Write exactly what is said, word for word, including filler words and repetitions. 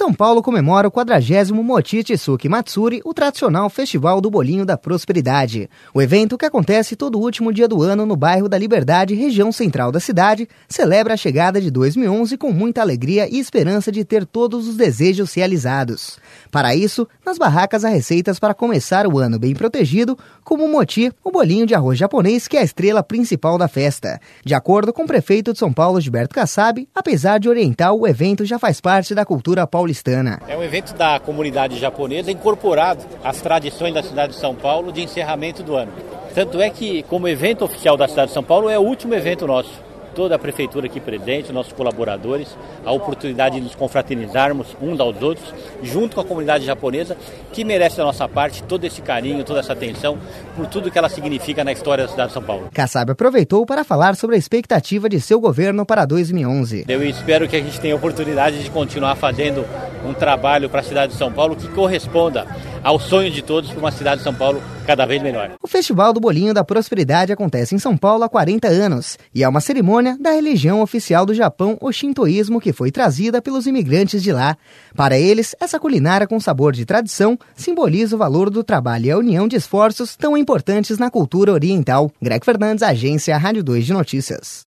São Paulo comemora o quadragésimo Mochi Chisuke Matsuri, o tradicional Festival do Bolinho da Prosperidade. O evento, que acontece todo último dia do ano no bairro da Liberdade, região central da cidade, celebra a chegada de dois mil e onze com muita alegria e esperança de ter todos os desejos realizados. Para isso, nas barracas há receitas para começar o ano bem protegido, como o mochi, o bolinho de arroz japonês, que é a estrela principal da festa. De acordo com o prefeito de São Paulo, Gilberto Kassab, apesar de oriental, o evento já faz parte da cultura paulistana. É um evento da comunidade japonesa incorporado às tradições da cidade de São Paulo de encerramento do ano. Tanto é que, como evento oficial da cidade de São Paulo, é o último evento nosso. Toda a prefeitura aqui presente, nossos colaboradores, a oportunidade de nos confraternizarmos uns aos outros, junto com a comunidade japonesa, que merece da nossa parte todo esse carinho, toda essa atenção, por tudo que ela significa na história da cidade de São Paulo. Kassab aproveitou para falar sobre a expectativa de seu governo para dois mil e onze. Eu espero que a gente tenha a oportunidade de continuar fazendo um trabalho para a cidade de São Paulo que corresponda ao sonho de todos para uma cidade de São Paulo cada vez melhor. O Festival do Bolinho da Prosperidade acontece em São Paulo há quarenta anos e é uma cerimônia da religião oficial do Japão, o shintoísmo, que foi trazida pelos imigrantes de lá. Para eles, essa culinária com sabor de tradição simboliza o valor do trabalho e a união de esforços tão importantes na cultura oriental. Greg Fernandes, Agência Rádio dois de Notícias.